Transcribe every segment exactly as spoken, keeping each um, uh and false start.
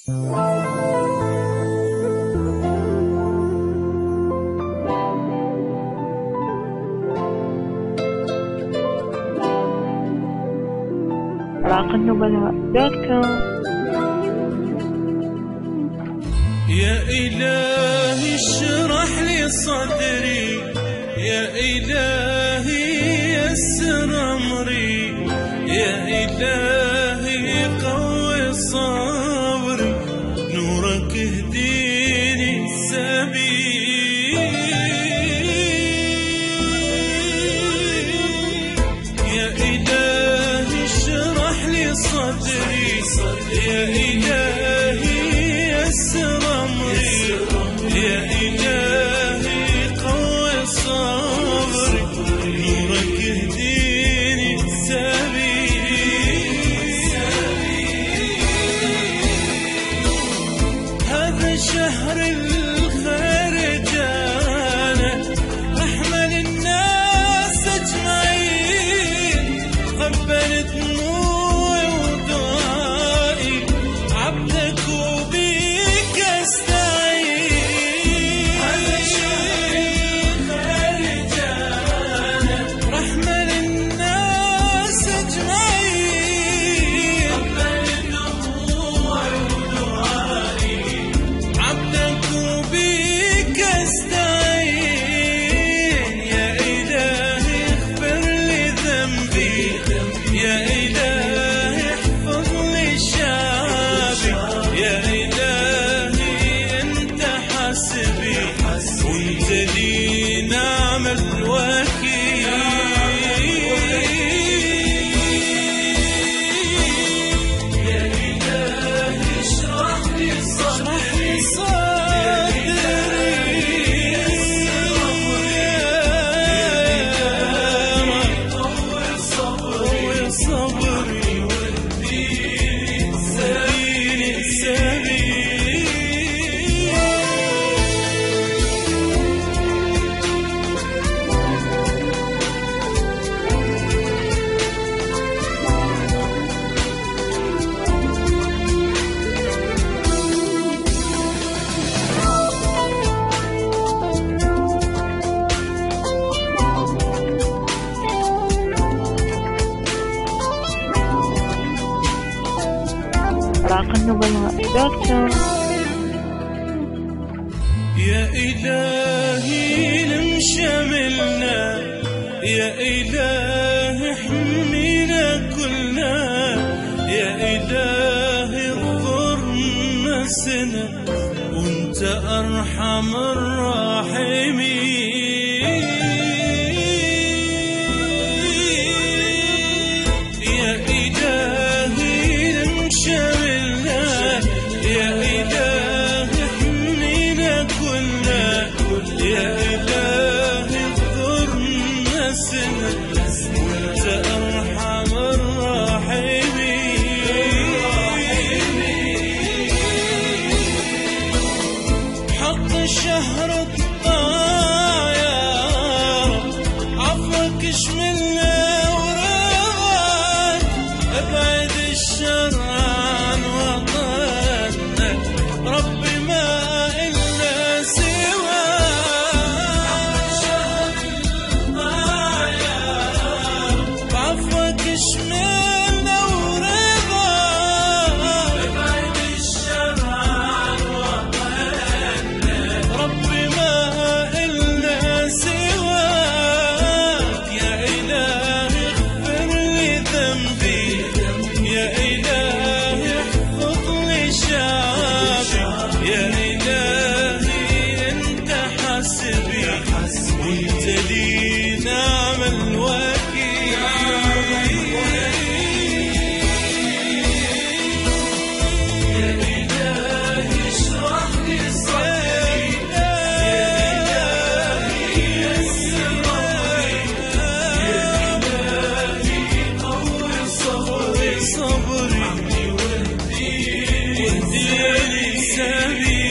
راق النبلاء دوت كوم. يا إلهي اشرح لي صدري، يا إلهي يسر أمري، يا إلهي قوي صبري، نورك اهديني السبيل. يا إلهي اشرح لي صدري، يا إلهي يسر أمري، يا إلهي قوي صبري، نورك اهديني السبيل. هذا شهر الخير جانا، رحمة للناس أجمعين، قبل دموعي ودعائي، عبدك وبيك أستعين. هذا شهر الخير جانا، رحمة للناس أجمعين، قبل دموعي ودعائي، عبدك وبيك أستعين. يا إلهي اغفر لي ذنبي، يا إلهي احفظ لي شعبي، يا إلهي أنت حسبي، وأنت لي نعم الوكيل. يا إلهي اشرح لي صدري، قوي صبري، واهديني السبيل. راق النبلاء دوت كوم. يا إلهي لم شملنا، يا إلهي احمينا كلنا، يا إلهي اغفرنا سنة، وانت أرحم الراحمين. يا إلهي لم شملنا، يا إلهي احمينا كلنا، يا إلهي اغفرنا سنة، وانت أرحم الراحمين. حق شهر الطاعة يا رب، عفوك اشملنا ورضاك، ابعد الشر عن وطننا، ربي ما إلا سواك. شهر الطاعة يا رب، عفوك اشملنا ورضاك، ابعد الشر عن وطننا، ربي ما إلا سواك. يا إلهي اغفر لي ذنبي، يا إلهي احفظ لي شعبي، يا إلهي أنت حسبي، وأنت لي نعم الوكيل. يا إلهي اشرح لي صدري، يا إلهي يسر أمري، يا إلهي قوي صبري، واهديني السبيل.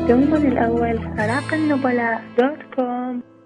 دوما الأول أراق النبلاء دوت كوم.